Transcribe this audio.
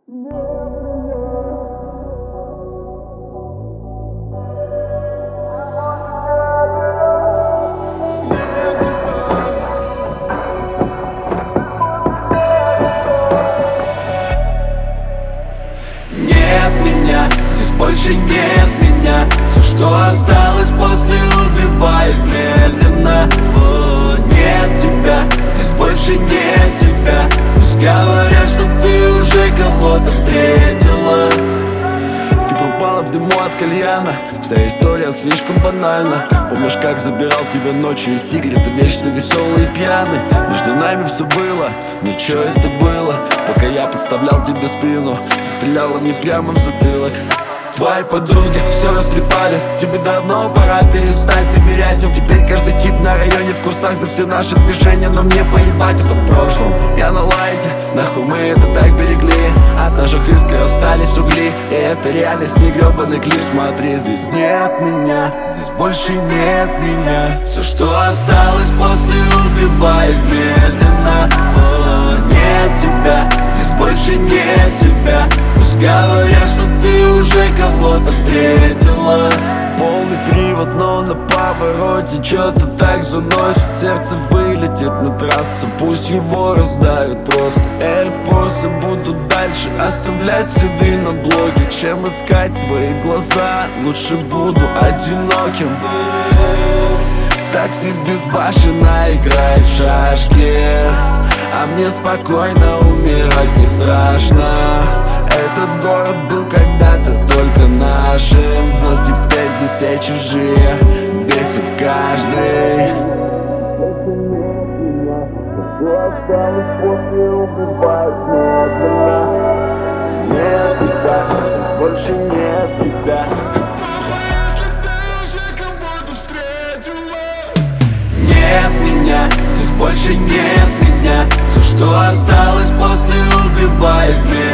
Нет меня, здесь больше нет меня. Все, что осталось после, убивает медленно. О, нет тебя, здесь больше нет тебя. Пусть говорят, что ты уже кого-то встретила. Ты пропала в дыму от кальяна, вся история слишком банальна. Помнишь, как забирал тебя ночью из сигареты, вечно веселый и пьяный? Между нами все было, ничего это было. Пока я подставлял тебе спину, ты стреляла мне прямо в затылок. Твои подруги все растрепали, тебе давно пора перестать доверять им. Теперь каждый тип на районе в курсах за все наши движения, но мне поебать, это в прошлом. Я на лайте, нахуй мы это так берегли. От наших искр остались угли, и это реальность, не гребаный клип. Смотри, здесь нет меня, здесь больше нет меня. Все, что осталось после, убивает медленно. О, нет тебя, здесь больше нет тебя. Пусть говорят, что ты уже кого-то встретила. Полный привод, но на повороте что-то так заносит. Сердце вылетит на трассу, пусть его раздавит просто. Air Force буду дальше оставлять следы на блоге, чем искать твои глаза. Лучше буду одиноким. Таксист безбашенно играет в шашки, а мне спокойно умирать не страшно. Этот город был когда-то только нашим, но теперь здесь все чужие, бесит каждый. Нет тебя, больше нет тебя. Нет меня, здесь больше нет меня. Все, что осталось после, убивает меня.